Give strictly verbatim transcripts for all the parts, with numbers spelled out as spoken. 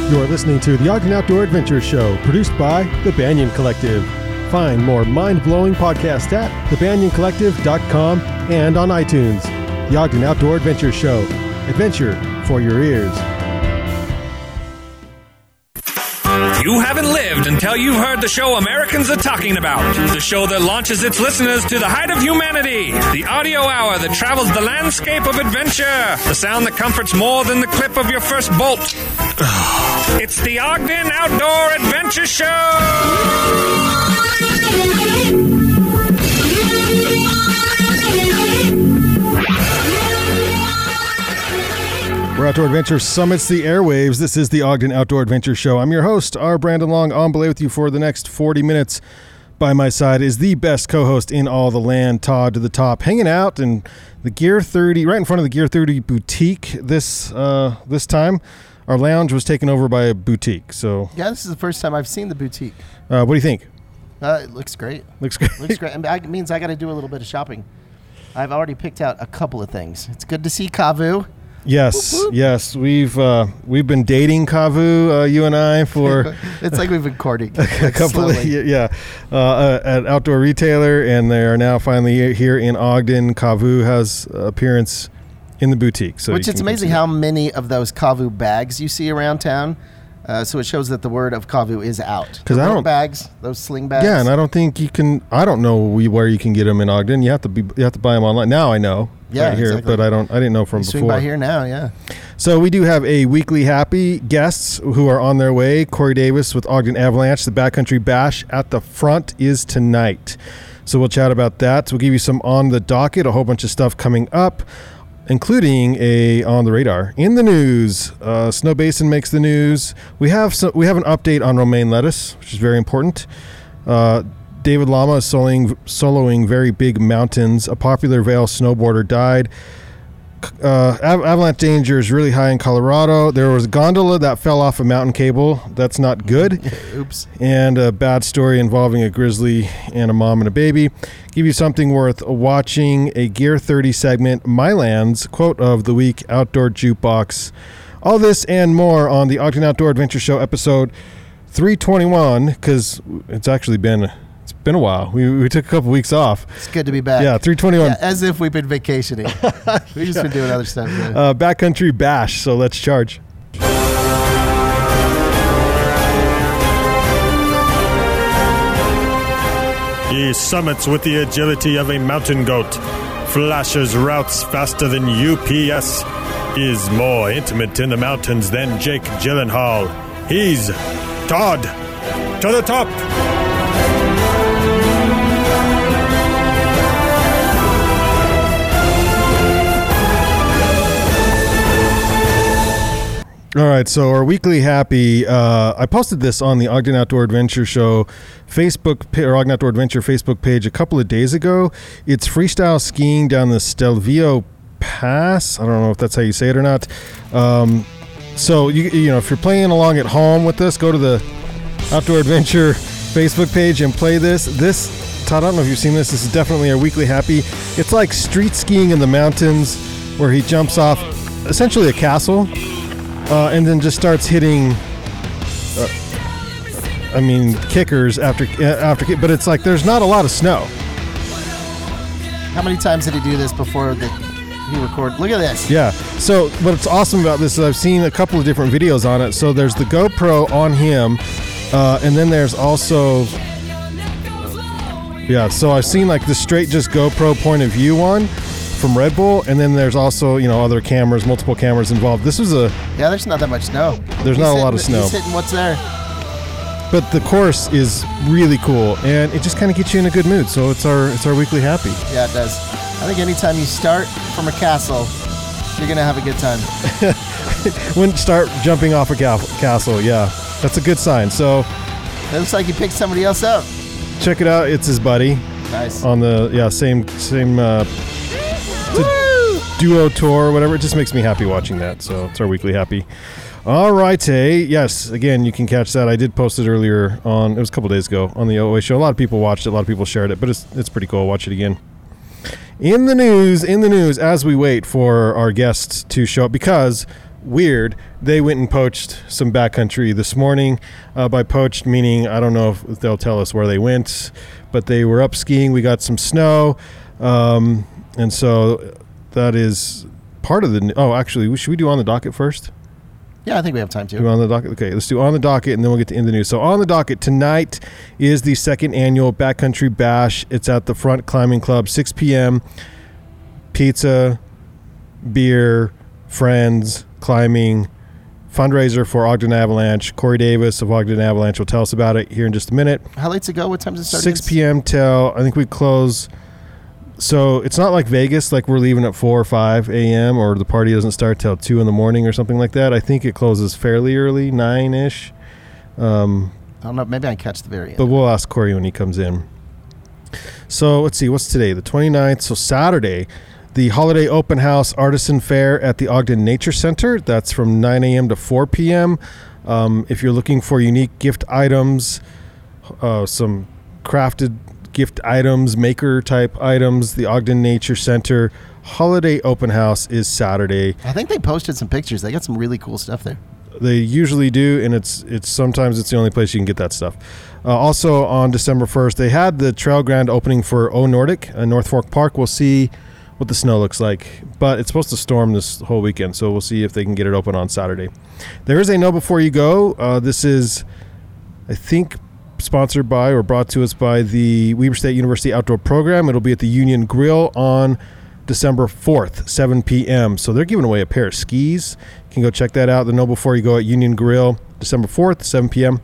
You're listening to the Ogden Outdoor Adventure Show, produced by The Banyan Collective. Find more mind-blowing podcasts at the banyan collective dot com and on iTunes. The Ogden Outdoor Adventure Show. Adventure for your ears. You haven't lived until you've heard the show Americans are talking about. The show that launches its listeners to the height of humanity. The audio hour that travels the landscape of adventure. The sound that comforts more than the clip of your first bolt. It's the Ogden Outdoor Adventure Show! Where Outdoor Adventure summits the airwaves, this is the Ogden Outdoor Adventure Show. I'm your host, R. Brandon Long, on belay with you for the next forty minutes. By my side is the best co-host in all the land, Todd to the Top, hanging out in the Gear thirty, right in front of the Gear thirty boutique this uh, this time. Our lounge was taken over by a boutique, so... Yeah, this is the first time I've seen the boutique. Uh, what do you think? Uh, it looks great. Looks great. Looks great. And it means I got to do a little bit of shopping. I've already picked out a couple of things. It's good to see Kavu. Yes, whoop, whoop. yes, we've uh, we've been dating Kavu, uh, you and I, for it's like we've been courting a couple of yeah, uh, uh, at Outdoor Retailer, and they are now finally here in Ogden. Kavu has appearance in the boutique, so which it's amazing how many of those Kavu bags you see around town. Uh, so it shows that the word of Kavu is out. Because I don't bags, those sling bags. Yeah, and I don't think you can. I don't know where you can get them in Ogden. You have to be. You have to buy them online. Now I know. Yeah, right here, exactly. But I don't. I didn't know from you before. Swing by here now, yeah. So we do have a weekly happy guests who are on their way. Corey Davis with Ogden Avalanche. The Backcountry Bash at the front is tonight. So we'll chat about that. We'll give you some on the docket. A whole bunch of stuff coming up, including a on the radar in the news. Uh, Snow Basin makes the news. We have some, we have an update on romaine lettuce, which is very important. Uh, David Lama is soloing, soloing Very Big Mountains. A popular Vail snowboarder died. Uh, av- avalanche danger is really high in Colorado. There was a gondola that fell off a mountain cable. That's not good. Oops. And a bad story involving a grizzly and a mom and a baby. Give you something worth watching. A Gear thirty segment. Mylands quote of the week. Outdoor jukebox. All this and more on the Ogden Outdoor Adventure Show episode three twenty-one, because it's actually been it's been a while. We we took a couple weeks off. It's good to be back. Yeah, three twenty-one. Yeah, as if we've been vacationing. We've just yeah. been doing other stuff. Yeah. Uh, Backcountry Bash. So let's charge. He summits with the agility of a mountain goat, flashes routes faster than U P S, is more intimate in the mountains than Jake Gyllenhaal. He's Todd to the Top. All right, so our weekly happy, uh, I posted this on the Ogden Outdoor Adventure Show Facebook, or Ogden Outdoor Adventure Facebook page a couple of days ago. It's freestyle skiing down the Stelvio Pass. I don't know if that's how you say it or not. Um, so, you, you know, if you're playing along at home with us, go to the Outdoor Adventure Facebook page and play this. This, Todd, I don't know if you've seen this. This is definitely our weekly happy. It's like street skiing in the mountains where he jumps off essentially a castle. Uh, and then just starts hitting, uh, I mean, kickers after uh, after, but it's like there's not a lot of snow. How many times did he do this before the, he recorded? Look at this. Yeah. So what's awesome about this is I've seen a couple of different videos on it. So there's the GoPro on him, uh, and then there's also, yeah. So I've seen like the straight just GoPro point of view one from Red Bull, and then there's also, you know, other cameras, multiple cameras involved. This was a yeah. There's not that much snow. There's he's not hitting, a lot of snow. He's hitting what's there. But the course is really cool, and it just kind of gets you in a good mood. So it's our it's our weekly happy. Yeah, it does. I think anytime you start from a castle, you're gonna have a good time. When start jumping off a ca- castle, yeah, that's a good sign. So it looks like you picked somebody else up. Check it out. It's his buddy. Nice. On the yeah same same. Uh, duo tour or whatever. It just makes me happy watching that. So it's our weekly happy. All right, hey, yes, again, you can catch that. I did post it earlier on, it was a couple days ago on the O A show. A lot of people watched it, a lot of people shared it, but it's it's pretty cool. Watch it again. In the news, in the news, as we wait for our guests to show up, because weird. They went and poached some backcountry this morning. Uh, by poached, meaning I don't know if they'll tell us where they went, but they were up skiing. We got some snow, um, and so that is part of the. Oh, actually, should we do on the docket first? Yeah, I think we have time to. Do on the docket. Okay, let's do on the docket, and then we'll get to in the news. So on the docket tonight is the second annual Backcountry Bash. It's at the Front Climbing Club, six p.m. Pizza, beer, friends, climbing, fundraiser for Ogden Avalanche. Corey Davis of Ogden Avalanche will tell us about it here in just a minute. How late's it go? What time's it start? six p.m. till, I think we close. So it's not like Vegas, like we're leaving at four or five a.m. or the party doesn't start till two in the morning or something like that. I think it closes fairly early, nine-ish. Um, I don't know. Maybe I can catch the very end. But we'll ask Corey when he comes in. So let's see. What's today? The twenty-ninth. So Saturday, the Holiday Open House Artisan Fair at the Ogden Nature Center. That's from nine a.m. to four p.m. Um, if you're looking for unique gift items, uh, some crafted gift items, maker type items, the Ogden Nature Center Holiday Open House is Saturday. I think they posted some pictures. They got some really cool stuff there. They usually do, and it's it's sometimes it's the only place you can get that stuff. Uh, also on December first, they had the Trail Grand opening for O Nordic in North Fork Park. We'll see what the snow looks like, but it's supposed to storm this whole weekend, so we'll see if they can get it open on Saturday. There is a Know Before You Go. Uh, this is, I think, sponsored by or brought to us by the Weber State University Outdoor Program. It'll be at the Union Grill on December fourth, seven p.m. So they're giving away a pair of skis. You can go check that out. The Know Before You Go at Union Grill, December fourth, seven p.m.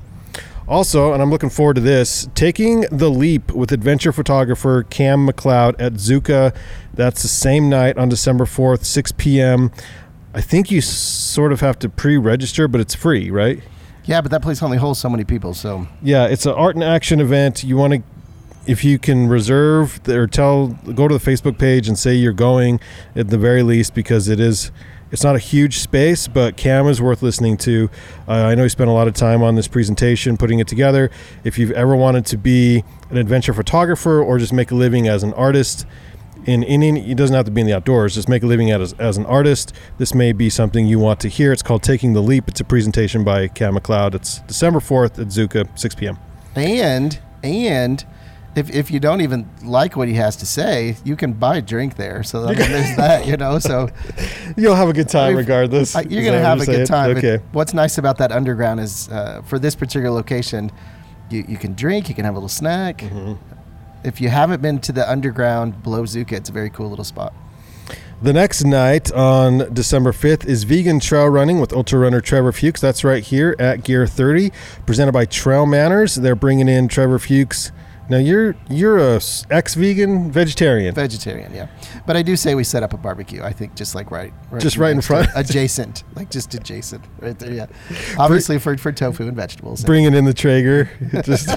Also, and I'm looking forward to this, Taking the Leap with adventure photographer Cam McLeod at Zuka. That's the same night on December fourth, six p.m. I think you sort of have to pre-register, but it's free, right? Yeah, but that place only holds so many people, so. Yeah, it's an art and action event. You want to, if you can reserve or tell, go to the Facebook page and say you're going at the very least, because it is, it's not a huge space, but Cam is worth listening to. Uh, I know he spent a lot of time on this presentation, putting it together. If you've ever wanted to be an adventure photographer or just make a living as an artist, in any, it doesn't have to be in the outdoors, just make a living as, as an artist, this may be something you want to hear. It's called Taking the Leap. It's a presentation by Cam McLeod. It's December fourth at Zuka, six p.m. And, and if if you don't even like what he has to say, you can buy a drink there. So I mean, there's that, you know. So you'll have a good time regardless. I, you're going to have a good time. Okay. But what's nice about that underground is uh, for this particular location, you, you can drink, you can have a little snack. Mm-hmm. If you haven't been to the underground below Zuka, it's a very cool little spot. The next night on December fifth is Vegan Trail Running with ultra runner Trevor Fuchs. That's right here at Gear thirty, presented by Trail Manners. They're bringing in Trevor Fuchs. Now you're you're a ex-vegan vegetarian. Vegetarian, yeah. But I do say we set up a barbecue. I think just like right, right just right in front, adjacent, like just adjacent, right there. Yeah, obviously for for tofu and vegetables. Bringing in the Traeger, just.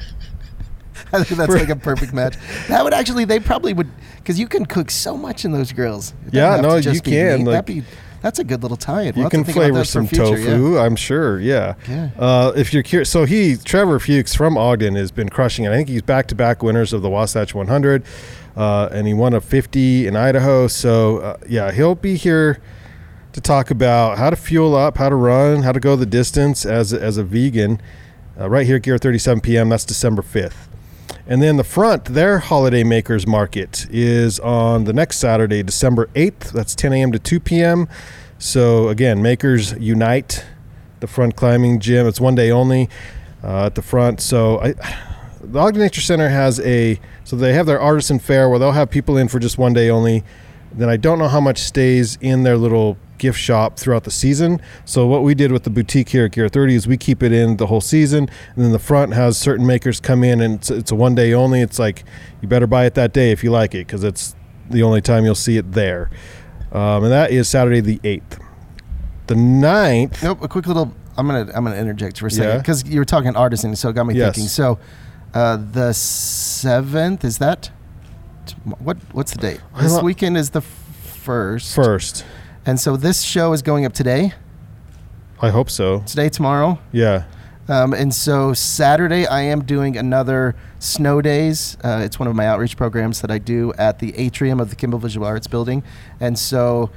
I think that's like a perfect match. That would actually, they probably would, because you can cook so much in those grills. Yeah, no, you can. Like, That'd be, that's a good little tie-in. You we'll can flavor some future, tofu, yeah. I'm sure, yeah. yeah. Uh, if you're curious, so he, Trevor Fuchs from Ogden, has been crushing it. I think he's back-to-back winners of the Wasatch one hundred, uh, and he won a fifty in Idaho. So, uh, yeah, he'll be here to talk about how to fuel up, how to run, how to go the distance as a, as a vegan, uh, right here at Gear thirty, seven p.m. That's December fifth. And then the Front, their Holiday Makers Market is on the next Saturday, December eighth. That's ten a.m. to two p.m. So, again, Makers Unite, the Front Climbing Gym. It's one day only uh, at the Front. So, I, the Ogden Nature Center has a, so they have their artisan fair where they'll have people in for just one day only. Then I don't know how much stays in their little gift shop throughout the season. So what we did with the boutique here at Gear thirty is we keep it in the whole season, and then the Front has certain makers come in, and it's, it's a one day only. It's like you better buy it that day if you like it, because it's the only time you'll see it there. Um, and that is Saturday the eighth. The ninth. Nope. A quick little. I'm gonna I'm gonna interject for a second, Yeah. because you were talking artisan, so it got me Yes. thinking. So uh, the seventh, is that what? What's the date? I This lo- weekend is the f- first. First. And so this show is going up today. I hope so. Today, tomorrow. Yeah. Um, and so Saturday, I am doing another Snow Days. Uh, it's one of my outreach programs that I do at the atrium of the Kimball Visual Arts Building. And so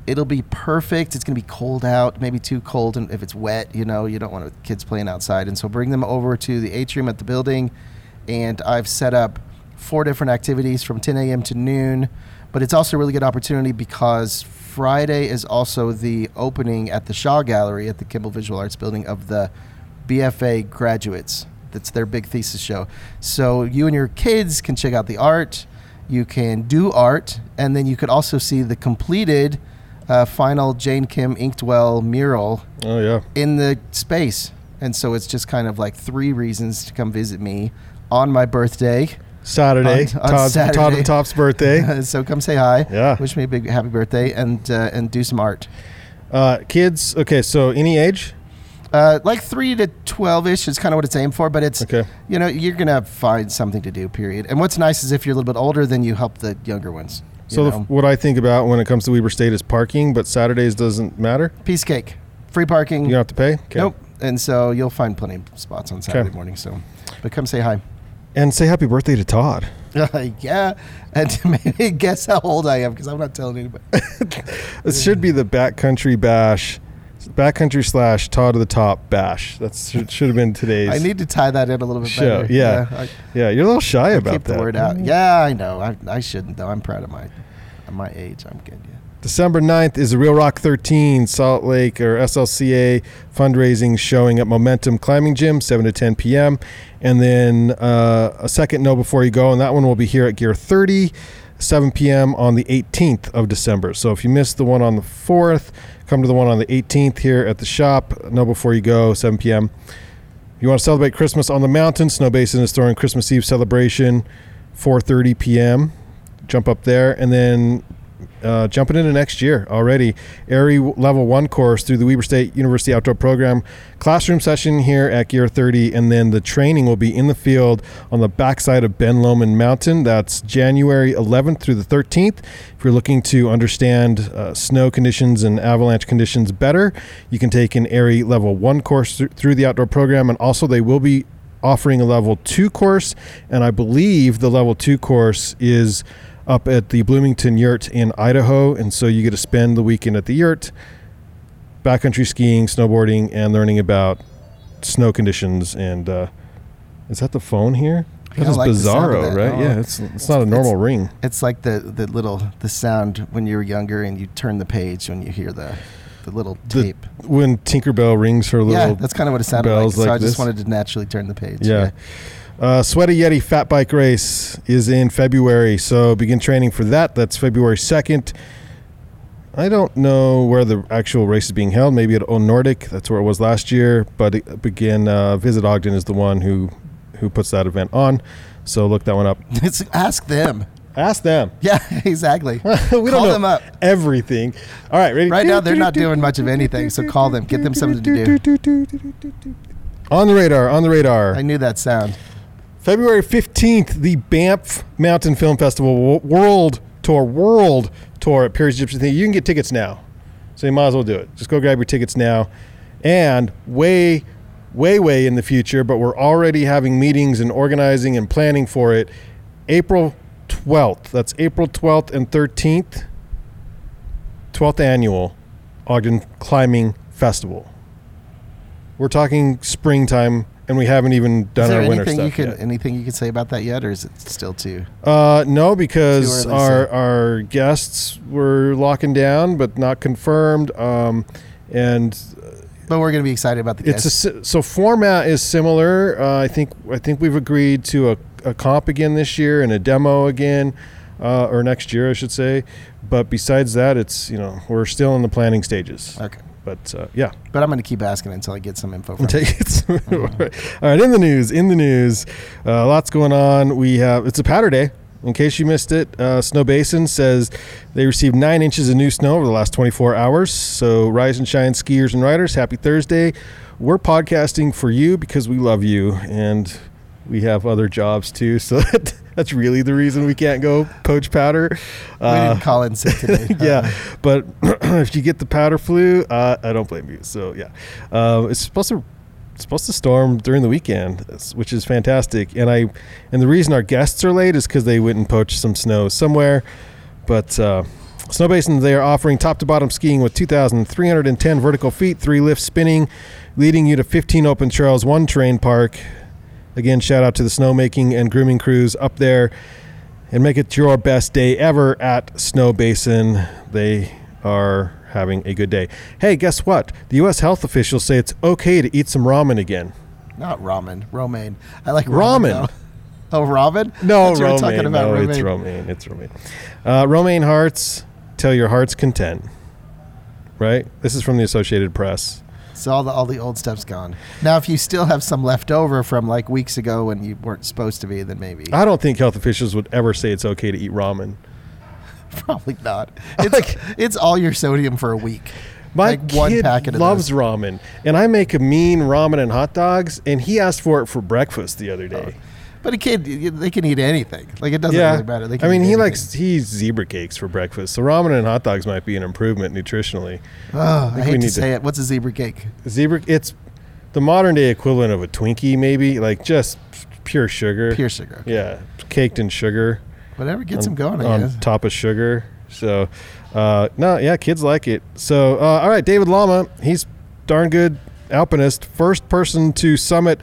It'll be perfect. It's going to be cold out, maybe too cold. And if it's wet, you know, you don't want kids playing outside. And so bring them over to the atrium at the building. And I've set up four different activities from ten a.m. to noon. But it's also a really good opportunity because Friday is also the opening at the Shaw Gallery at the Kimball Visual Arts Building of the B F A graduates. That's their big thesis show. So you and your kids can check out the art. You can do art. And then you could also see the completed Uh, final Jane Kim Inktwell mural Oh, yeah. in the space. And so it's just kind of like three reasons to come visit me on my birthday. Saturday. On- on Todd's, Saturday. Todd and Top's birthday. So come say hi. Yeah. Wish me a big happy birthday and uh, and do some art. Uh, kids, okay, so any age? Uh, like three to twelve-ish is kind of what it's aimed for, but it's, Okay. you know, you're going to find something to do, period. And what's nice is if you're a little bit older, then you help the younger ones. you So the, know. what I think about when it comes to Weber State is parking, but Saturdays doesn't matter. Piece cake. Free parking. You don't have to pay? Okay. Nope. And so you'll find plenty of spots on Saturday Okay. morning. So, but come say hi. And say happy birthday to Todd. Uh, yeah, and maybe guess how old I am because I'm not telling anybody. This should be the Backcountry Bash, Backcountry slash Todd to the Top Bash. That should, should have been today's I need to tie that in a little bit show. better. Yeah, I, yeah, you're a little shy I about keep that. the word out. Yeah, I know. I, I shouldn't though. I'm proud of my, at my age. I'm good. Yeah. December ninth is the Real Rock thirteen Salt Lake or S L C A fundraising showing at Momentum Climbing Gym, seven to ten p.m. And then uh, a second know before you go, and that one will be here at Gear thirty, seven p.m. on the eighteenth of December. So if you missed the one on the fourth, come to the one on the eighteenth here at the shop. Know before you go, seven p.m. If you want to celebrate Christmas on the mountain, Snow Basin is throwing Christmas Eve celebration, four thirty p.m. Jump up there, and then Uh, jumping into next year already. Airy level one course through the Weber State University Outdoor Program. Classroom session here at Gear thirty, and then the training will be in the field on the backside of Ben Lomond Mountain. That's January eleventh through the thirteenth. If you're looking to understand uh, snow conditions and avalanche conditions better, you can take an Airy level one course th- through the outdoor program, and also they will be offering a level two course, and I believe the level two course is up at the Bloomington Yurt in Idaho, and so you get to spend the weekend at the yurt, backcountry skiing, snowboarding, and learning about snow conditions. And uh, is that the phone here? I That don't is like the sound of bizarro, that. right? Oh. Yeah, it's it's not a normal It's- ring. It's like the, the little the sound when you were younger and you turn the page when you hear the the little The- tape. When Tinkerbell rings her little Yeah, that's kind of what it sounded like. bells So like I just this. wanted to naturally turn the page. Yeah. Uh, Sweaty Yeti Fat Bike Race is in February, so begin training for that. That's February second. I don't know where the actual race is being held. Maybe at O Nordic. That's where it was last year. But it, again, uh, Visit Ogden is the one who who puts that event on. So look that one up. It's, ask them. Ask them. Yeah, exactly. we Call don't know them up. everything. All right, ready? Right now, they're not doing much of anything, so call them. Get them something to do. On the radar. On the radar. I knew that sound. February fifteenth, the Banff Mountain Film Festival wo- World Tour, World Tour at Perry's Egyptian Theater. You can get tickets now, so you might as well do it. Just go grab your tickets now. And way, way, way in the future, but we're already having meetings and organizing and planning for it, April twelfth. That's April twelfth and thirteenth, twelfth Annual Ogden Climbing Festival. We're talking springtime, and we haven't even done Is there our winter anything stuff you could yet. anything you could say about that yet, or is it still too? Uh, no, because Too early to our say. our guests were locking down, but not confirmed. Um, and But we're going to be excited about the it's a guests. si- so format is similar. Uh, I think I think we've agreed to a, a comp again this year and a demo again, uh, or next year I should say. But besides that, it's you know we're still in the planning stages. Okay. But uh, yeah, But I'm going to keep asking until I get some info from take it. All right, in the news, in the news, uh, lots going on. We have it's a powder day. In case you missed it, uh, Snow Basin says they received nine inches of new snow over the last twenty-four hours. So rise and shine, skiers and riders. Happy Thursday. We're podcasting for you because we love you, and we have other jobs too. So that, that's really the reason we can't go poach powder. We Uh, didn't call in sick today. yeah, but if you get the powder flu, uh, I don't blame you. So yeah, uh, it's supposed to it's supposed to storm during the weekend, which is fantastic. And I and the reason our guests are late is because they went and poached some snow somewhere. But uh, Snow Basin, they are offering top-to-bottom skiing with two thousand three hundred ten vertical feet, three lifts spinning, leading you to fifteen open trails, one terrain park. Again, shout out to the snowmaking and grooming crews up there, and make it your best day ever at Snow Basin. They are having a good day. Hey, guess what? The U S health officials say it's okay to eat some ramen again. Not ramen, romaine. I like ramen. Ramen. Oh, ramen? No, That's what we're romaine. talking about, No, romaine. it's romaine. It's romaine. Uh, romaine hearts, till your heart's content. Right? This is from the Associated Press. So all the all the old stuff's gone. Now, if you still have some left over from like weeks ago when you weren't supposed to be, then maybe. I don't think health officials would ever say it's okay to eat ramen. Probably not. It's it's all your sodium for a week. My like one kid packet of loves those. ramen, and I make a mean ramen and hot dogs, and he asked for it for breakfast the other day. But a kid, they can eat anything. Like it doesn't yeah, really matter. They can I mean, eat he anything. likes he eats zebra cakes for breakfast, so ramen and hot dogs might be an improvement nutritionally. Oh, I, think we hate to need say to- it. What's a zebra cake? Zebra, it's the modern day equivalent of a Twinkie, maybe like just pure sugar. Pure sugar. Yeah, caked in sugar. Whatever gets on, them going, I on guess. top of sugar. So, uh, no, yeah, kids like it. So, uh, all right, David Lama, he's darn good alpinist. First person to summit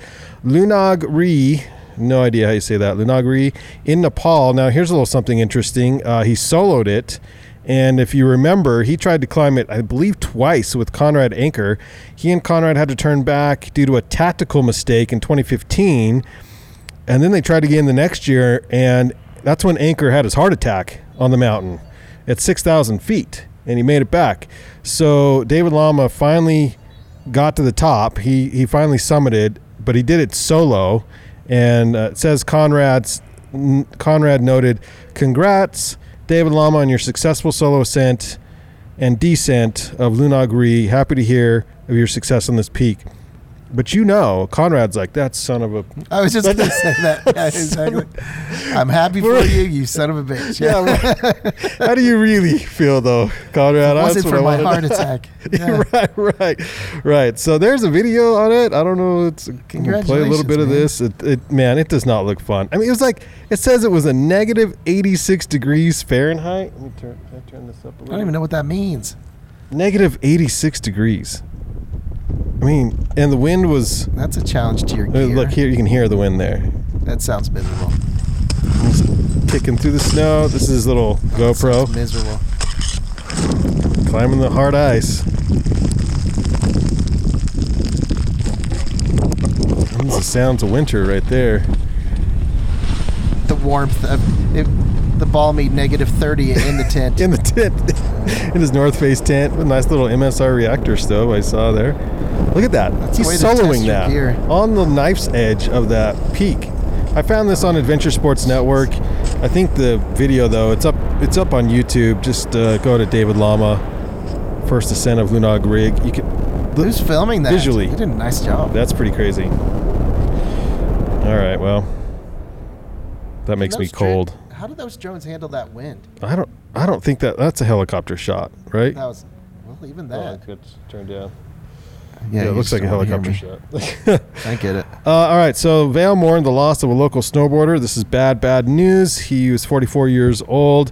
Lunagri. No idea how you say that. Lunagri in Nepal. Now, here's a little something interesting. Uh, he soloed it. And if you remember, he tried to climb it, I believe, twice with Conrad Anker. He and Conrad had to turn back due to a tactical mistake in twenty fifteen. And then they tried again the next year, and that's when Anker had his heart attack on the mountain at six thousand feet, and he made it back. So David Lama finally got to the top. He he finally summited, but he did it solo. And uh, it says Conrad's, Conrad noted, "Congrats, David Lama, on your successful solo ascent and descent of Lunagri. Happy to hear of your success on this peak." But you know, Conrad's like, that son of a... I was just going to say that. Yeah, exactly. I'm happy for you, you son of a bitch. Yeah, right. How do you really feel, though, Conrad? It wasn't That's for what I my wanted heart to- attack. Yeah. right, right, right. So there's a video on it. I don't know. It's I'm gonna play a little Congratulations, bit of man. this. It, it, man, it does not look fun. I mean, it was like it says it was a negative eighty-six degrees Fahrenheit. Let me turn. Can I turn this up a I little? don't even know what that means. Negative eighty-six degrees. I mean, and the wind was. That's a challenge to your uh, gear. Look here, you can hear the wind there. That sounds miserable. It's kicking through the snow. This is his little GoPro Sounds miserable. climbing the hard ice. That's the sounds of winter right there. The warmth of it, the balmy negative thirty in the tent. In the tent, in his North Face tent, with a nice little M S R reactor stove I saw there. Look at that. That's He's a way to test soloing your that gear. on the knife's edge of that peak. I found this on Adventure Sports Network. I think the video though, it's up it's up on YouTube. Just uh, go to David Lama, first ascent of Lunagri. You can Who's filming that? Visually. He did a nice job. That's pretty crazy. All right, well, that makes And me those dro- cold. How did those drones handle that wind? I don't I don't think that that's a helicopter shot, right? That was well, even that. it's turned down. Yeah, Yeah, it you looks like a just don't wanna helicopter hear me. shot. I get it. Uh, all right, so Vale mourned the loss of a local snowboarder. This is bad, bad news. He was forty-four years old.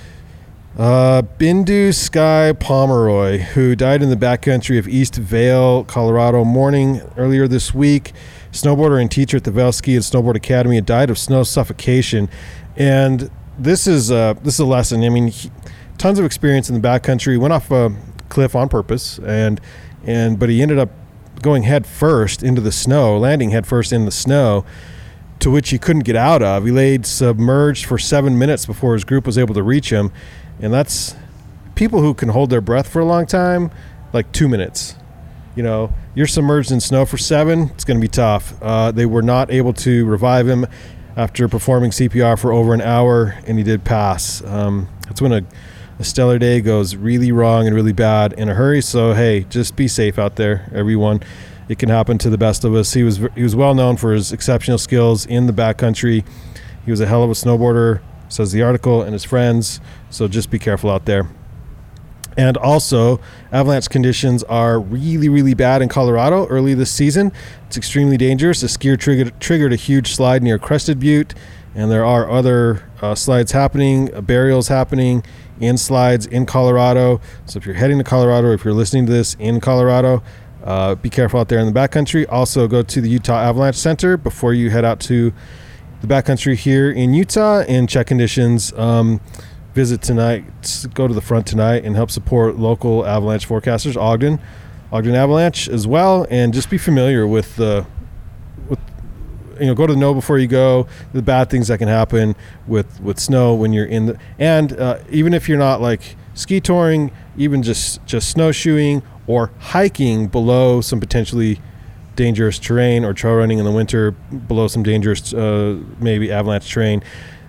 Uh, Bindu Sky Pomeroy, who died in the backcountry of East Vale, Colorado, mourning earlier this week. Snowboarder and teacher at the Vale Ski and Snowboard Academy had died of snow suffocation. And this is uh, this is a lesson. I mean, he, tons of experience in the backcountry. Went off a cliff on purpose, and and but he ended up going head first into the snow, landing head first in the snow, to which he couldn't get out of. He laid submerged for seven minutes before his group was able to reach him. And that's people who can hold their breath for a long time, like two minutes. You know, you're submerged in snow for seven, it's going to be tough. Uh, they were not able to revive him after performing C P R for over an hour, and he did pass. Um, that's when a, a stellar day goes really wrong and really bad in a hurry. So, hey, just be safe out there, everyone. It can happen to the best of us. He was he was well known for his exceptional skills in the backcountry. He was a hell of a snowboarder, says the article, and his friends. So just be careful out there. And also, avalanche conditions are really, really bad in Colorado early this season. It's extremely dangerous. A skier triggered, triggered a huge slide near Crested Butte, and there are other uh, slides happening, uh, burials happening in slides in Colorado. So if you're heading to Colorado, if you're listening to this in Colorado, uh, be careful out there in the backcountry. Also go to the Utah Avalanche Center before you head out to the backcountry here in Utah and check conditions. Um, visit tonight, go to the front tonight and help support local avalanche forecasters, Ogden, Ogden Avalanche as well, and just be familiar with the, with, you know, go to the know before you go, the bad things that can happen with, with snow when you're in the, and uh, even if you're not like ski touring, even just, just snowshoeing or hiking below some potentially dangerous terrain, or trail running in the winter below some dangerous uh, maybe avalanche terrain.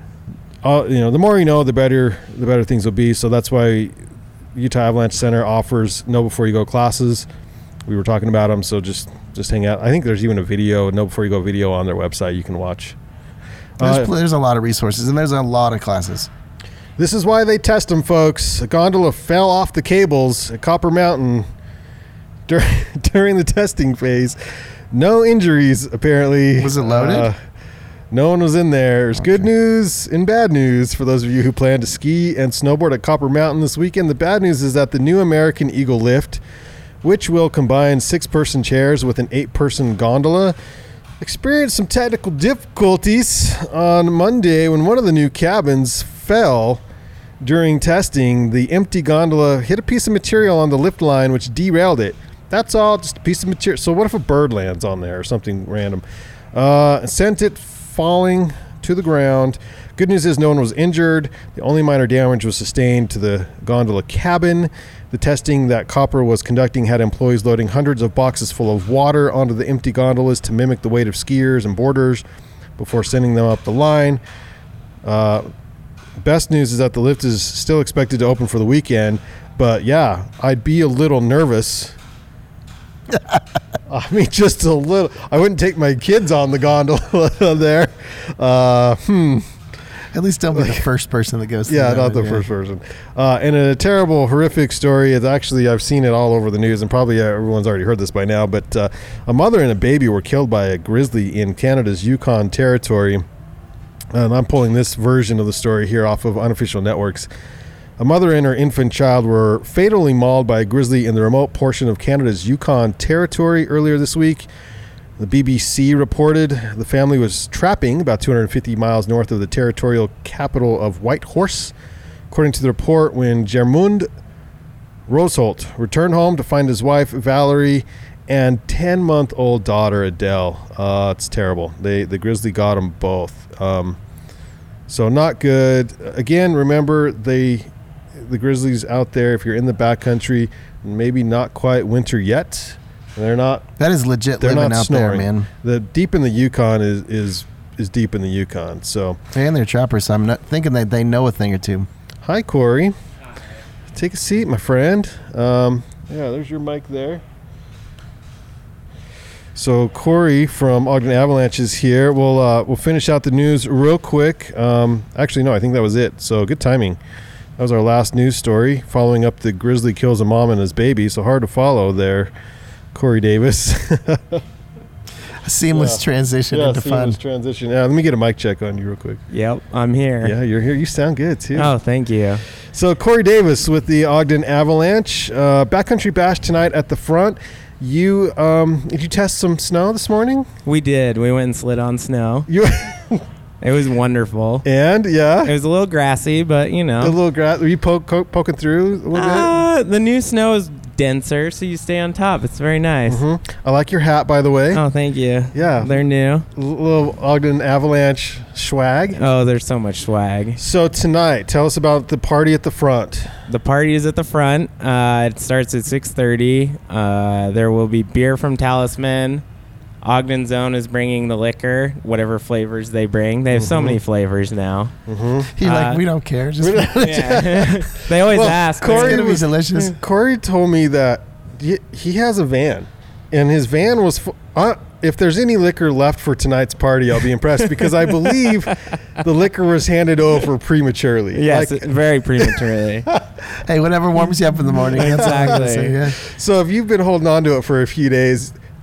Uh, you know, the more you know, the better the better things will be. So that's why Utah Avalanche Center offers Know Before You Go classes. We were talking about them, so just just hang out. I think there's even a video, Know Before You Go video on their website you can watch. There's, Uh, there's a lot of resources, and there's a lot of classes. This is why they test them, folks. A gondola fell off the cables at Copper Mountain during, during the testing phase. No injuries, apparently. Was it loaded? Uh, no one was in there. There's good news and bad news for those of you who plan to ski and snowboard at Copper Mountain this weekend. The bad news is that the new American Eagle lift, which will combine six-person chairs with an eight-person gondola, experienced some technical difficulties on Monday when one of the new cabins fell during testing. The empty gondola hit a piece of material on the lift line, which derailed it. That's all, just a piece of material. So what if a bird lands on there or something random? Uh, sent it falling to the ground. Good news is no one was injured. The only minor damage was sustained to the gondola cabin. The testing that Copper was conducting had employees loading hundreds of boxes full of water onto the empty gondolas to mimic the weight of skiers and boarders before sending them up the line. Uh, best news is that the lift is still expected to open for the weekend. But yeah, I'd be a little nervous. I mean, just a little. I wouldn't take my kids on the gondola there. Uh, hmm. At least don't be the first person that goes through Yeah, that not one, the yeah. first person. Uh, and a terrible, horrific story. It's actually, I've seen it all over the news, and probably everyone's already heard this by now, but uh, a mother and a baby were killed by a grizzly in Canada's Yukon Territory. And I'm pulling this version of the story here off of unofficial networks. A mother and her infant child were fatally mauled by a grizzly in the remote portion of Canada's Yukon Territory earlier this week. The B B C reported the family was trapping about two hundred fifty miles north of the territorial capital of Whitehorse. According to the report, when Germund Roseholt returned home to find his wife, Valerie, and ten-month-old daughter, Adele. Uh, it's terrible. They The grizzly got them both. Um, so not good. Again, remember, they... the grizzlies out there, if you're in the backcountry, maybe not quite winter yet. They're not. That is legit They're living not out snoring. there, man. The deep in the Yukon is is is deep in the Yukon. So, And they're trappers, so I'm not thinking that they know a thing or two. hi Corey, take a seat, my friend. Um, yeah, there's your mic there. So Corey from Ogden Avalanche is here. We'll uh, we'll finish out the news real quick. Um, actually, no, I think that was it. So good timing. That was our last news story, following up the grizzly kills a mom and his baby. So hard to follow there, Corey Davis. A seamless Yeah. transition yeah, into fun. seamless transition. Yeah, let me get a mic check on you real quick. Yep, I'm here. Yeah, you're here. You sound good too. Oh, thank you. So Corey Davis with the Ogden Avalanche. Uh, Backcountry Bash tonight at the front. You um, did you test some snow this morning? We did. We went and slid on snow. You It was wonderful. and yeah, It was a little grassy, but you a know. little grass. Were you poke, poke, poking through a little Uh, the new snow is denser, so you stay on top. It's very nice. bit? hmm I like your hat, by the way. Oh, thank you. Yeah. They're new. L- little Ogden Avalanche swag. Oh, there's so much swag. So tonight, tell us about the party at the front. The party is at the front. Uh, it starts at six thirty. Uh, there will be beer from Talisman. Ogden Zone is bringing the liquor, whatever flavors they bring. They have so Mhm. many flavors now. Mm-hmm. He's Uh, like, we don't care. Just Yeah. They always Well, ask. Corey it's gonna be was- delicious. Corey told me that he, he has a van, and his van was. Fu- uh, if there's any liquor left for tonight's party, I'll be impressed because I believe the liquor was handed over prematurely. Yes, Like, very prematurely. Hey, whatever warms you up in the morning. That's all I gotta Exactly. say, yeah. so if you've been holding on to it for a few days,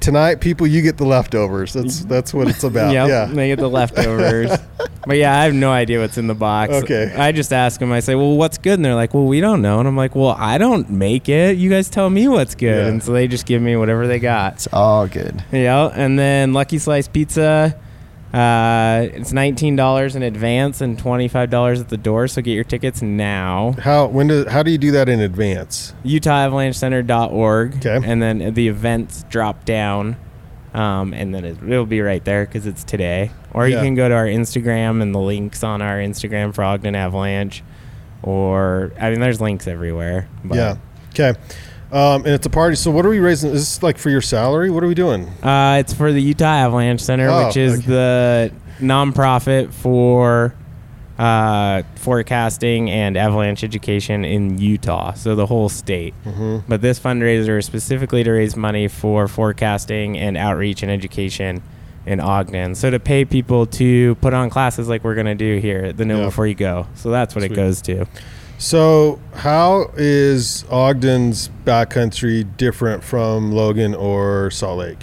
tonight, people, you get the leftovers. That's that's what it's about. Yep, Yeah. they get the leftovers. But yeah, I have no idea what's in the box. Okay. I just ask them. I say, "Well, what's good?" And they're like, "Well, we don't know." And I'm like, "Well, I don't make it. You guys tell me what's good." Yeah. And so they just give me whatever they got. It's all good. Yeah, and then Lucky Slice Pizza. Uh, it's nineteen dollars in advance and twenty-five dollars at the door. So get your tickets now. How when do how do you do that in advance? Utah Avalanche Center dot org. Okay. And then the events drop down. Um, and then it, it'll be right there because it's today. Or you Yeah. can go to our Instagram and the links on our Instagram for Ogden Avalanche. Or, I mean, there's links everywhere. But, Yeah. Okay. Um, and it's a party. So what are we raising? Is this like for your salary? What are we doing? Uh, it's for the Utah Avalanche Center, Oh, which is okay. the nonprofit for uh, forecasting and avalanche education in Utah, so the whole state. Mm-hmm. But this fundraiser is specifically to raise money for forecasting and outreach and education in Ogden. So to pay people to put on classes like we're going to do here at the Know Yeah. Before You Go. So that's what Sweet. it goes to. So how is Ogden's backcountry different from Logan or Salt Lake?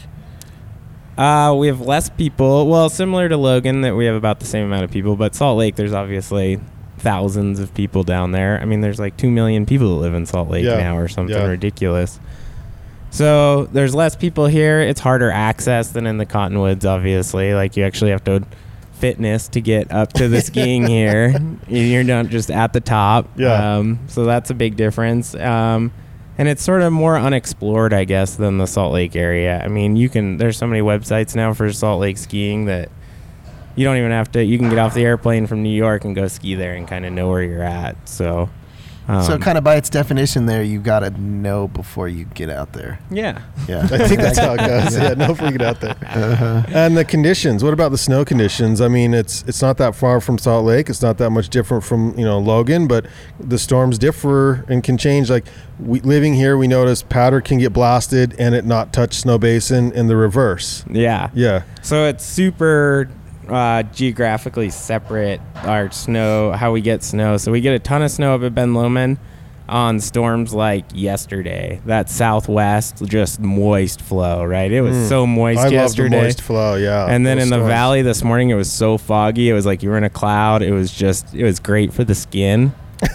Uh, we have less people. Well, similar to Logan, that we have about the same amount of people. But Salt Lake, there's obviously thousands of people down there. I mean, there's like two million people that live in Salt Lake Yeah. now or something Yeah. ridiculous. So there's less people here. It's harder access than in the Cottonwoods, obviously. Like you actually have to fitness to get up to the skiing here. You're not just at the top. Yeah. Um, so that's a big difference. Um, and it's sort of more unexplored, I guess, than the Salt Lake area. I mean, you can, there's so many websites now for Salt Lake skiing that you don't even have to, you can get off the airplane from New York and go ski there and kind of know where you're at. So, um, so kind of by its definition there, you got to know before you get out there. yeah. Yeah. I think that's how it goes. Yeah, no freaking out there. Uh-huh. And the conditions. What about the snow conditions? I mean, it's it's not that far from Salt Lake. It's not that much different from you know Logan, but the storms differ and can change. Like we, living here, we notice powder can get blasted and it not touch Snow Basin, and the reverse. Yeah. Yeah. So it's super uh, geographically separate, our snow, how we get snow. So we get a ton of snow up at Ben Lomond on storms like yesterday. That southwest, just moist flow, right? It was Mm. so moist I yesterday. love the moist flow. Yeah. And then Those in the storms. valley this morning, it was so foggy. It was like you were in a cloud. It was just, it was great for the skin.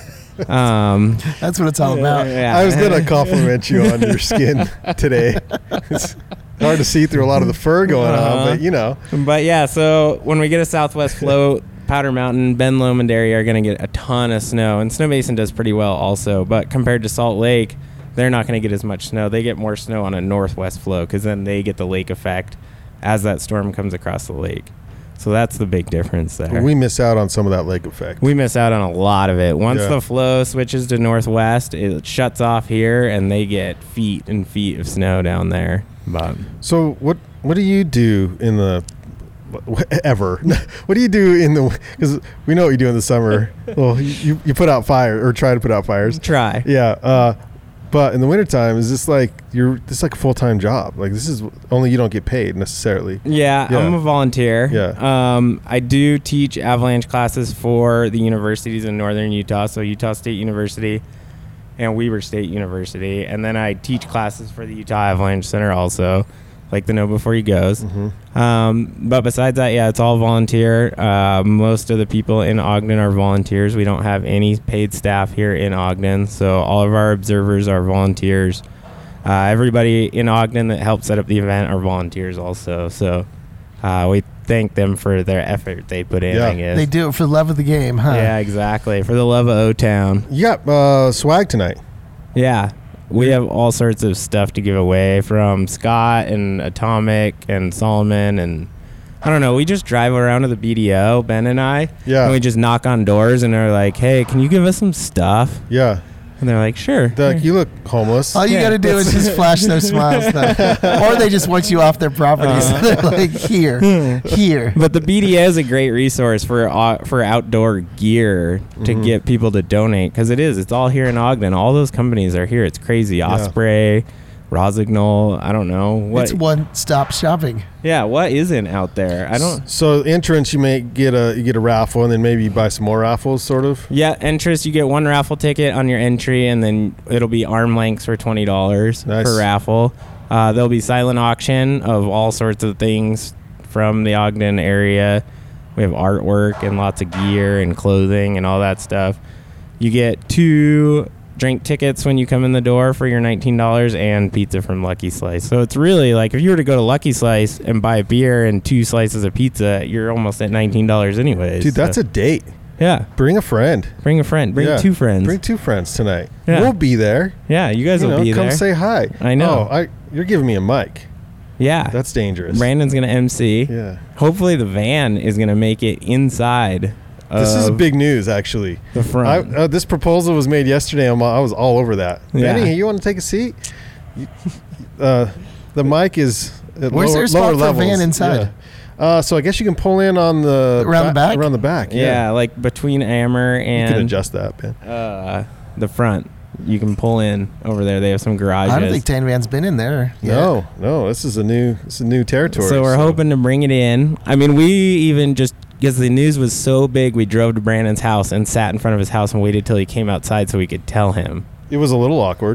um, That's what it's all about. yeah. I was gonna compliment you on your skin today. It's hard to see through a lot of the fur going Uh-huh. on, but you know. But yeah, so when we get a southwest flow, Powder Mountain, Ben Lomond area are going to get a ton of snow. And Snow Basin does pretty well also. But compared to Salt Lake, they're not going to get as much snow. They get more snow on a northwest flow because then they get the lake effect as that storm comes across the lake. So that's the big difference there. We miss out on some of that lake effect. We miss out on a lot of it. Once Yeah. the flow switches to northwest, it shuts off here, and they get feet and feet of snow down there. But So what what do you do in the ever? What do you do in the? Because we know what you do in the summer. Well, you you put out fire or try to put out fires. try. Yeah. Uh, but in the wintertime, is this like you're this is like a full time job? Like this is only you don't get paid necessarily. Yeah, Yeah. I'm a volunteer. Yeah. Um, I do teach avalanche classes for the universities in northern Utah, so Utah State University and Weber State University, and then I teach classes for the Utah Avalanche Center also, like the Know Before You Goes. Mm-hmm. Um, but besides that, yeah, it's all volunteer. Uh, most of the people in Ogden are volunteers. We don't have any paid staff here in Ogden, so all of our observers are volunteers. Uh, everybody in Ogden that helped set up the event are volunteers also. So uh, we thank them for their effort they put in, Yeah. I guess. They do it for the love of the game, huh? Yeah, exactly. For the love of O-Town. You got uh, swag tonight. Yeah. We have all sorts of stuff to give away from Scott and Atomic and Solomon and I don't know. We just drive around to the B D O, Ben and I. Yeah. And we just knock on doors and they're like, hey, can you give us some stuff? Yeah. And they're like, sure. They're like, you look homeless. All you Yeah, got to do is just flash those smiles, though. Or they just want you off their property. So they're like, here, here. But the B D O is a great resource for uh, for outdoor gear to Mhm. get people to donate because it is. It's all here in Ogden. All those companies are here. It's crazy. Osprey, Rosignol. I don't know what. It's one-stop shopping. yeah, what isn't out there? I don't. So entrance, you may get a you get a raffle, and then maybe you buy some more raffles, sort of. Yeah, entrance. You get one raffle ticket on your entry, and then it'll be arm lengths for twenty dollars Nice. per raffle. Uh, there'll be silent auction of all sorts of things from the Ogden area. We have artwork and lots of gear and clothing and all that stuff. You get two drink tickets when you come in the door for your nineteen dollars and pizza from Lucky Slice. So it's really like if you were to go to Lucky Slice and buy a beer and two slices of pizza, you're almost at nineteen dollars anyways. Dude, that's so, a date. Yeah. Bring a friend. Bring a friend. Bring Yeah. two friends. Bring two friends tonight. Yeah. We'll be there. yeah, you guys You will know, be come there. say hi. I know. Oh, I, you're giving me a mic. yeah. That's dangerous. Brandon's going to M C. Yeah. Hopefully the van is going to make it inside. This is of big news, actually. The front. I, uh, this proposal was made yesterday. I'm, I was all over that. Yeah. Benny, you want to take a seat? You- Uh, the mic is at Where's lower, there a spot lower for a levels. van inside? Yeah. Uh, so I guess you can pull in on the Around the back? Around the back. yeah, like between Ammer You can and adjust that, Ben. uh, the front. You can pull in over there. They have some garages. I don't think Tan Van's been in there. yet. No, no, this is a new, this is a new territory. So we're hoping to bring it in. I mean, we even just because the news was so big, we drove to Brandon's house and sat in front of his house and waited till he came outside so we could tell him. It was a little awkward.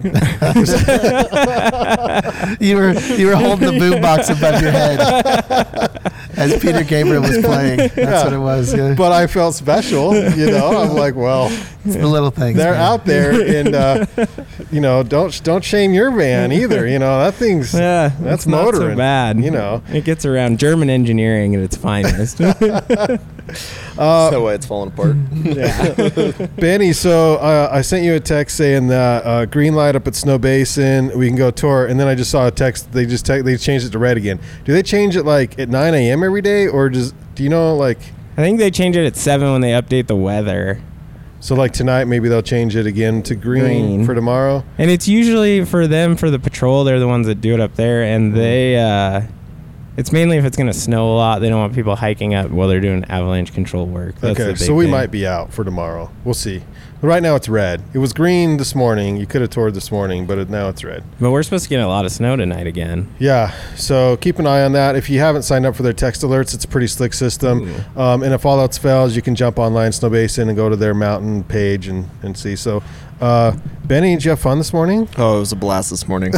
You were you were holding the boom box above your head as Peter Gabriel was playing. That's Yeah. what it was. Yeah. But I felt special, you know. I'm like, well, It's the little things. they're man. out there, and uh, you know, don't don't shame your van either. You know, that thing's Yeah, that's it's not motoring. so bad. You know, It gets around German engineering at its finest. uh, no way it's falling apart. Benny. So uh, I sent you a text saying that uh, green light up at Snow Basin, we can go tour, and then I just saw a text. They just te- they changed it to red again. Do they change it like at nine a.m. every day, or does do you know like? I think they change it at seven when they update the weather. So like tonight, maybe they'll change it again to green, Green. for tomorrow. And it's usually for them, for the patrol, they're the ones that do it up there. And they, uh, it's mainly if it's going to snow a lot. They don't want people hiking up while they're doing avalanche control work. That's the Okay, big so we thing. might be out for tomorrow. We'll see. But right now it's red. It was green this morning. You could have toured this morning, but it, now it's red. But we're supposed to get a lot of snow tonight again. Yeah, so keep an eye on that. If you haven't signed up for their text alerts, it's a pretty slick system. Um, and if all else fails, you can jump online, Snow Basin, and go to their mountain page and, and see. So, uh, Benny, did you have fun this morning? Oh, it was a blast this morning.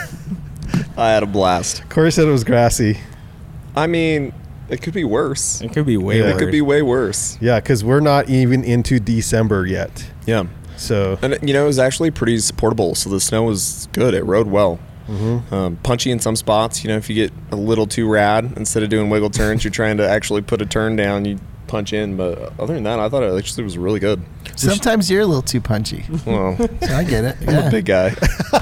I had a blast. Corey said it was grassy. I mean, it could be worse. It could be way Yeah. worse. It could be way worse. Yeah, because we're not even into December yet. Yeah. So, And, you know, it was actually pretty supportable, so the snow was good. It rode well. mm-hmm. Um, punchy in some spots. You know, if you get a little too rad, instead of doing wiggle turns, you're trying to actually put a turn down, you punch in. But other than that, I thought it actually was really good. Sometimes you're a little too punchy. Well, So I get it. I'm Yeah. a big guy.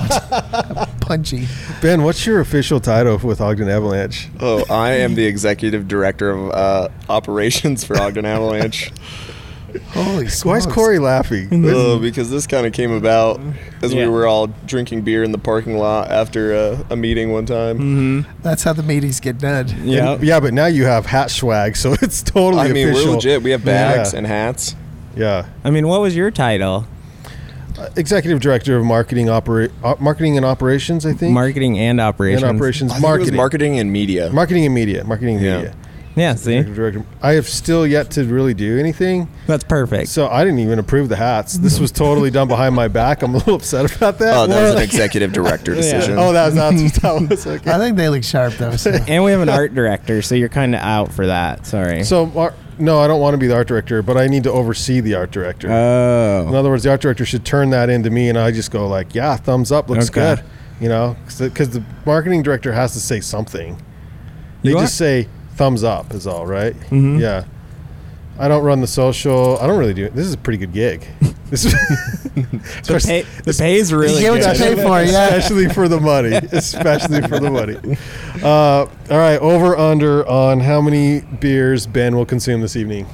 Punchy. Ben, what's your official title with Ogden Avalanche? Oh, I am the executive director of uh, operations for Ogden Avalanche. Holy Why smokes. is Corey laughing? Uh, because this kind of came about as Yeah. we were all drinking beer in the parking lot after uh, a meeting one time. Mm-hmm. That's how the meetings get done. Yeah. And- yeah, but now you have hat swag, so it's totally I mean, official. we're legit. We have bags Yeah. and hats. Yeah. I mean, what was your title? Uh, Executive Director of Marketing opera- uh, Marketing and Operations, I think. Marketing and operations. and Operations. I think it was Marketing. marketing and media. Marketing and Media. Marketing and Yeah. Media. Yeah, see? Executive Director. I have still yet to really do anything, That's perfect. so I didn't even approve the hats. This was totally done behind my back. I'm a little upset about that. Oh, that was an Well, executive director decision. oh, that was not that was okay. I think they look sharp though. So. And we have an art director, so you're kind of out for that. Sorry. So, Mar- no, I don't want to be the art director, but I need to oversee the art director. In oh. other words, the art director should turn that into me, and I just go like, "Yeah, thumbs up, looks Okay. good." You know, because the marketing director has to say something. They You just are- say thumbs up is all, right? Mhm. Yeah. I don't run the social. I don't really do it. This is a pretty good gig. This is The pay, the pay is really You get what you good. pay for, yeah. especially for the money. Especially for the money. Uh, all right, over under on how many beers Ben will consume this evening.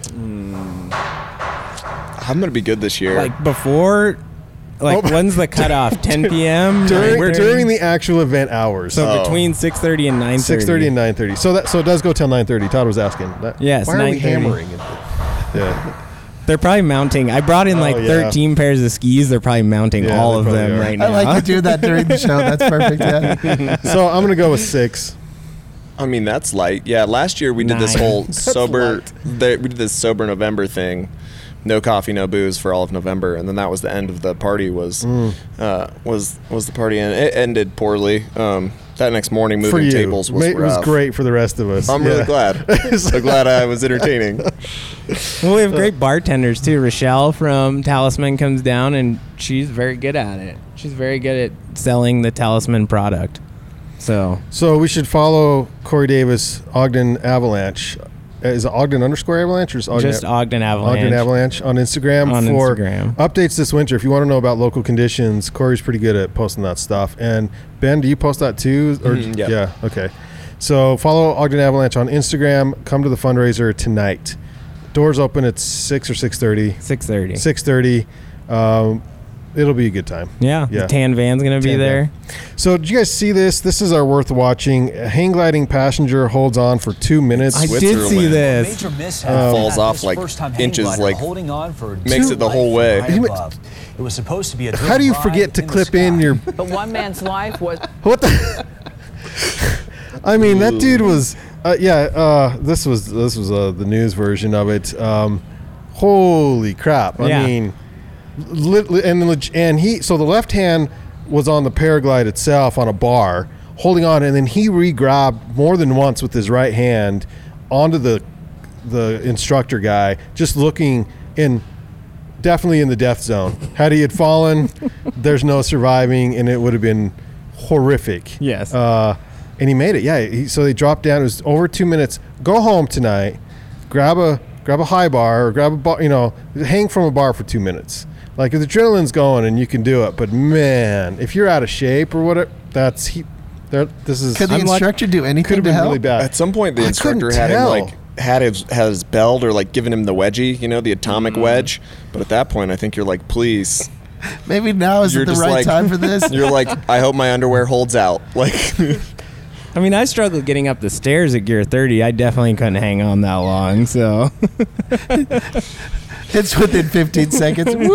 I'm going to be good this year. Like before, like Oh. when's the cutoff? ten p.m. During Like, during the actual event hours. so Oh. between six thirty and nine thirty. Six thirty and nine thirty. So that so it does go till nine thirty. Todd was asking. That, Yes, Why are we nine thirty. hammering? It? Yeah. They're probably mounting. I brought in like Oh, yeah. thirteen pairs of skis. They're probably mounting Yeah, all they of probably them are. right I now. like to do that during the show. That's perfect. Yeah. So I'm gonna go with six. I mean, that's light. Yeah, last year we did this Nine. whole That's sober. light. The, we did this sober November thing, no coffee, no booze for all of November, and then that was the end of the party. Was Mm. uh, was was the party, and it ended poorly. Um, that next morning, For moving you, tables was Ma- it was rough. great for the rest of us. I'm Yeah. really glad. I'm glad I was entertaining. Well, we have great bartenders too. Rochelle from Talisman comes down, and she's very good at it. She's very good at selling the Talisman product. So So we should follow Corey Davis, Ogden Avalanche. Uh, Is it Ogden underscore Avalanche or is Ogden just Ogden Avalanche. Ogden Avalanche on Instagram On for Instagram. updates this winter. If you want to know about local conditions, Corey's pretty good at posting that stuff. And Ben, do you post that too? Or Mhm, yeah. yeah, okay. So follow Ogden Avalanche on Instagram. Come to the fundraiser tonight. Doors open at six or six thirty. six thirty. Six thirty. Um, it'll be a good time. Yeah, Yeah. the tan van's gonna be Tan van. there. So did you guys see this? This is our worth watching. A hang gliding passenger holds on for two minutes. I did see Switzerland. this. Major mishap. Um, Falls Had off this like first-time hang inches, glider like, holding on for makes two it the life whole way. right You- above. It was supposed to be a How do you ride forget to in the clip in sky. your? But one man's life was What the? I mean, that dude was. Uh, yeah, uh, this was this was uh, the news version of it. Um, holy crap! I Yeah. mean, lit, lit- and leg- and he so the left hand was on the paraglide itself on a bar, holding on, and then he re-grabbed more than once with his right hand onto the the instructor guy, just looking in. Definitely in the death zone. Had he had fallen, there's no surviving, and it would have been horrific. Yes. Uh, and he made it. Yeah. He, so they dropped down. It was over two minutes. Go home tonight. Grab a grab a high bar or grab a bar. You know, hang from a bar for two minutes. Like if the adrenaline's going and you can do it. But man, if you're out of shape or whatever, that's he. There. This is. Could the I'm like- instructor do anything Could have to been help? really bad. At some point, the I instructor couldn't had him tell. like had his had his belt or like giving him the wedgie, you know, the atomic Mm. wedge. But at that point, I think you're like, please. Maybe now isn't You're the just right like- time for this. You're like, I hope my underwear holds out. Like, I mean, I struggled getting up the stairs at Gear thirty. I definitely couldn't hang on that long. So It's within fifteen seconds. Woo!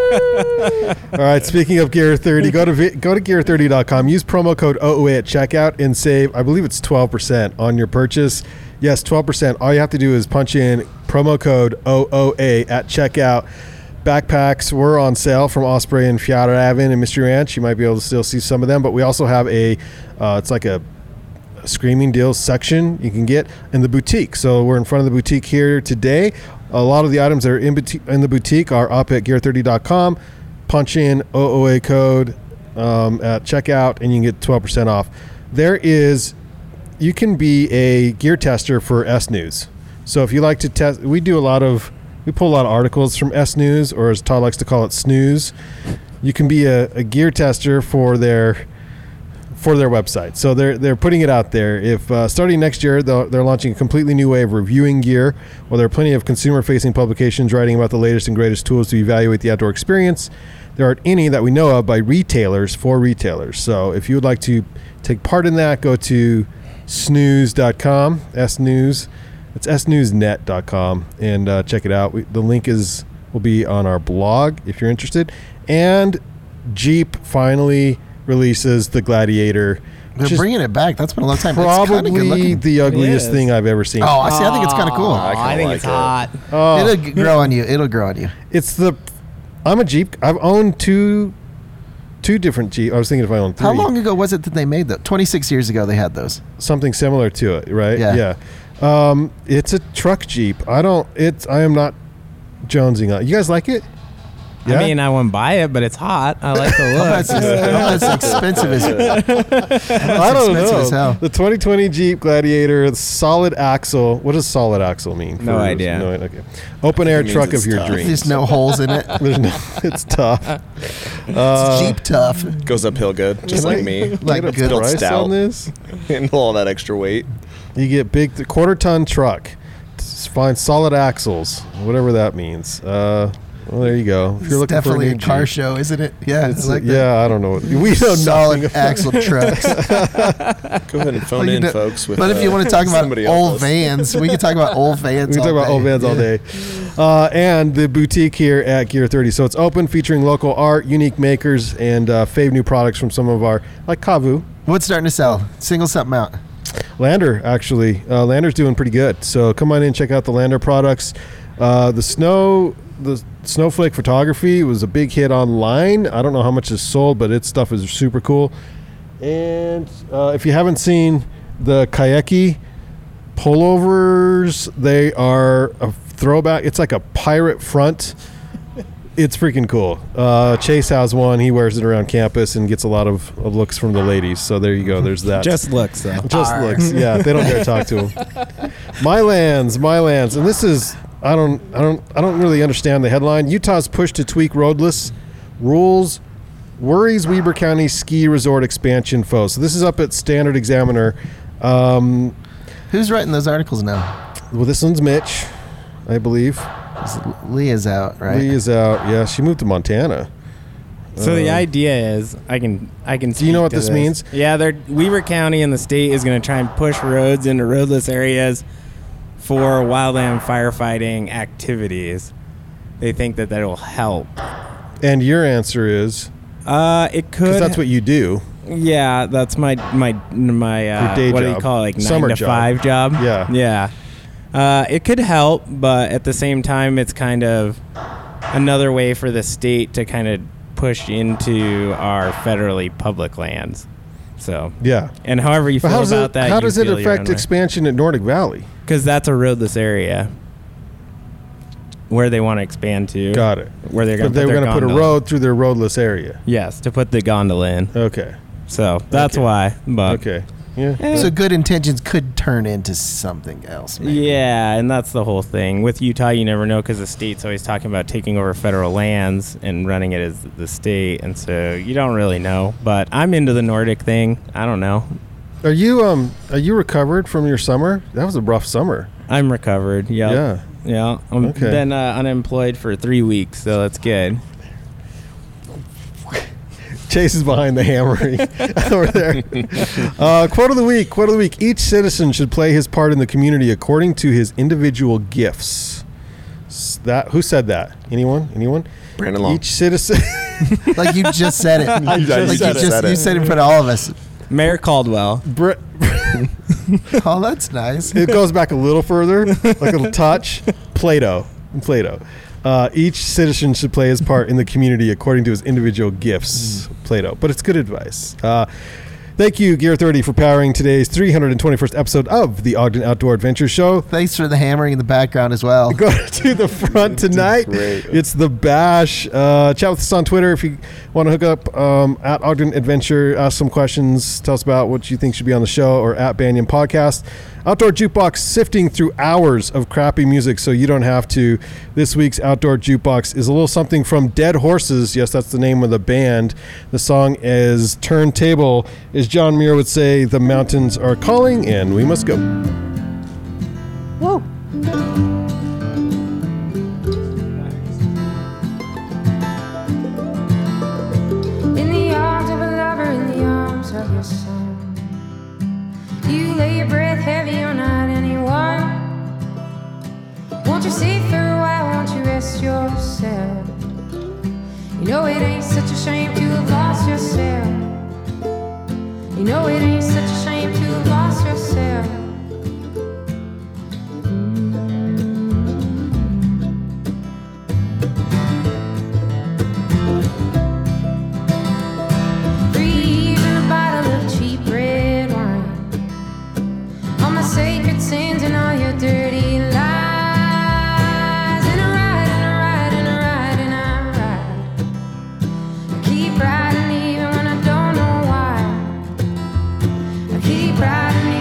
All right. Speaking of Gear thirty, go to vi- go to gear thirty dot com. Use promo code O O A at checkout and save. I believe it's twelve percent on your purchase. Yes, twelve percent. All you have to do is punch in promo code O O A at checkout. Backpacks were on sale from Osprey and Fjällräven and Mystery Ranch. You might be able to still see some of them, but we also have a. Uh, it's like a. Screaming Deals section you can get in the boutique. So we're in front of the boutique here today. A lot of the items that are in, boutique, in the boutique are up at gear thirty dot com. Punch in O O A code um, at checkout and you can get twelve percent off. There is, you can be a gear tester for S News. So if you like to test, we do a lot of, we pull a lot of articles from S News, or as Todd likes to call it, snooze. You can be a, a gear tester for their for their website. So they're they're putting it out there. If uh, starting next year, they're, they're launching a completely new way of reviewing gear. Well, there are plenty of consumer-facing publications writing about the latest and greatest tools to evaluate the outdoor experience. There aren't any that we know of by retailers for retailers. So if you would like to take part in that, go to snooze dot com, S-News. It's s news net dot com, and uh, check it out. We, the link is will be on our blog if you're interested. And Jeep finally releases the Gladiator. They're which is bringing it back. That's been a long time. It's kinda good probably looking. the ugliest is. thing I've ever seen. Oh, I see. I think it's kind of cool. I kinda I think like it's it. hot. Oh, It'll g- grow on you. It'll grow on you. it's the. I'm a Jeep. I've owned two, two different Jeep. I was thinking if I owned three. How long ago was it that they made those? twenty-six years ago they had those. Something similar to it, right? Yeah. Yeah. Um, it's a truck Jeep. I don't. It's. I am not jonesing on. You guys like it? I mean, I wouldn't buy it, but it's hot. I like the look. That's, that's expensive as I don't expensive as know. hell. The twenty twenty Jeep Gladiator, solid axle. What does solid axle mean? No idea. No, okay. Open air It means truck it's of your tough. dreams. There's no holes in it. There's no. It's tough. It's Jeep tough. goes uphill good, just Can like I me. Like get a good built price stout. on this? Handle all that extra weight. You get big th- quarter ton truck. S- Find solid axles, whatever that means. Uh, well, there you go. If It's you're looking definitely for a, a new car Jeep. show, isn't it? Yeah, It's I like that. yeah, I don't know. We know Solid nothing about axle trucks. Go ahead and phone Well, you in, know- folks. With, but if you uh, want to talk about somebody old else. vans, we can talk about old vans. We can talk all about old day. vans all Yeah. day. Uh, and the boutique here at Gear thirty. So it's open, featuring local art, unique makers, and uh, fave new products from some of our, like Kavu. What's starting to sell? Single something out. Lander, actually. Uh, Lander's doing pretty good. So come on in and check out the Lander products. Uh, the snow the snowflake photography was a big hit online. I don't know how much is sold, but its stuff is super cool. And uh, if you haven't seen the Kayeki pullovers, they are a throwback. It's like a pirate front. It's freaking cool. Uh, Chase has one. He wears it around campus and gets a lot of, of looks from the ladies. So there you go. There's that. Just looks, though. Just looks. Yeah, they don't dare talk to him. My lands, my lands, and this is I don't I don't I don't really understand the headline. Utah's push to tweak roadless rules worries Weber County ski resort expansion foe. So this is up at Standard Examiner. Um, Who's writing those articles now? well, this one's Mitch, I believe. Leah's out, right? Lee is out. Yeah, she moved to Montana. So the Um, idea is, I can, I can. Do you know speak what to this means? Yeah, they're Weber County and the state is going to try and push roads into roadless areas for wildland firefighting activities. They think that that will help. And your answer is Uh, it could. because that's what you do. Yeah, that's my my my. Uh, Your day what do job. you call it? Like nine Summer to job. five job. Yeah. Yeah. Uh, it could help, but at the same time, it's kind of another way for the state to kind of push into our federally public lands. So Yeah. and however you But feel how does about it that, how you does it feel your affect own way. expansion at Nordic Valley? Because that's a roadless area where they want to expand to. Got it. Where they're going But to they were put, going to put a road through their roadless area. Yes, to put the gondola in. Okay. So that's Okay. why. But Okay. Yeah. So good intentions could turn into something else. Maybe. yeah, and that's the whole thing. With Utah, you never know because the state's always talking about taking over federal lands and running it as the state, and so you don't really know. But I'm into the Nordic thing. I don't know. Are you um are you recovered from your summer? That was a rough summer. I'm recovered. Yep. Yeah. Yeah. I've Okay. been uh, unemployed for three weeks, so that's good. Chase is behind the hammering over there. Uh, quote of the week. Quote of the week. Each citizen should play his part in the community according to his individual gifts. S- That who said that? Anyone? Anyone? Brandon Long. Each citizen. Like you just said it. I just like said you it. just Said you it. said it in front of all of us. Mayor Caldwell. Br- Oh, that's nice. it goes back a little further, like a little touch. Plato. Plato. Uh, each citizen should play his part in the community according to his individual gifts. Plato. But it's good advice. Uh, thank you, Gear thirty, for powering today's three hundred twenty-first episode of the Ogden Outdoor Adventure Show. Thanks for the hammering in the background as well. Go to the front tonight. great. It's the Bash. Uh, chat with us on Twitter if you want to hook up um, at Ogden Adventure. Ask some questions. Tell us about what you think should be on the show, or at Banyan Podcast. Outdoor Jukebox, sifting through hours of crappy music so you don't have to. This week's Outdoor Jukebox is a little something from Dead Horses. Yes, that's the name of the band. The song is Turntable. As John Muir would say, the mountains are calling and we must go. Whoa. In the arms of a lover, in the arms of your son, you lay your breath heavy on not anyone. Won't you stay for a while? Won't you rest yourself? You know it ain't such a shame to have lost yourself. You know it ain't such a shame to have lost yourself. Breathe in a bottle of cheap red wine. All my sacred sins and all your dirty lies. And I ride, and I ride, and I ride, and I ride. I keep riding even when I don't know why. I keep riding